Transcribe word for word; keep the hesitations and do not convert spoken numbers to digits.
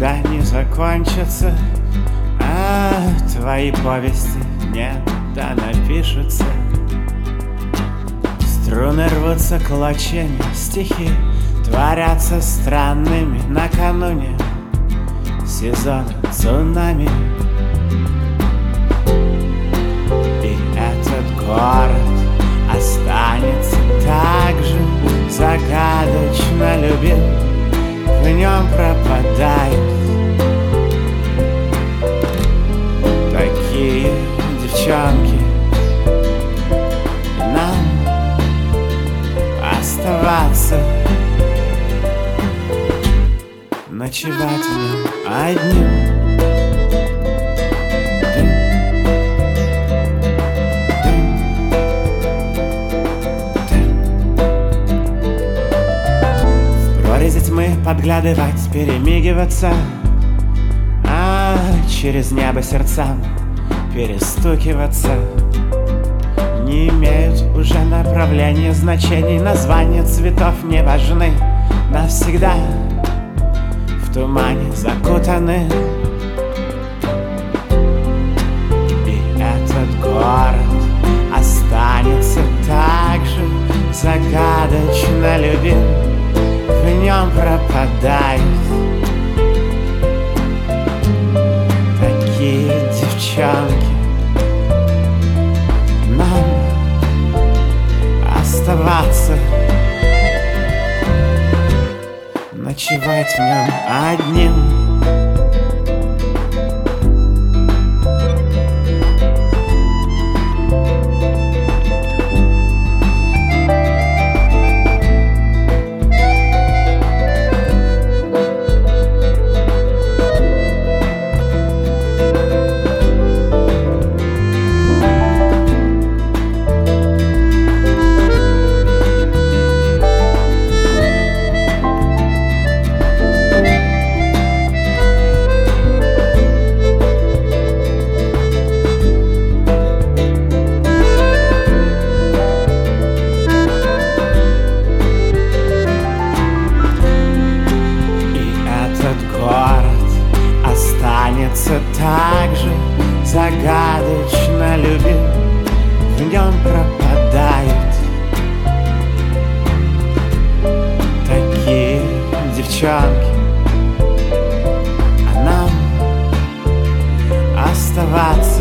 никогда не закончатся, а твои повести не да напишутся. Струны рвутся клочьями, стихи творятся странными накануне сезона цунами. И этот город останется так же загадочно любим, в нем пропадают такие девчонки. И нам оставаться, ночевать в нем одним. Тьмы подглядывать, перемигиваться, а через небо сердцам перестукиваться. Не имеют уже направления, значений, названия цветов не важны. Навсегда в тумане закутаны. И этот город останется так же загадочно любим, в нем пропадают такие девчонки. Нам оставаться, ночевать в нем одним. Так же загадочно любим, в нем пропадают такие девчонки. А нам оставаться,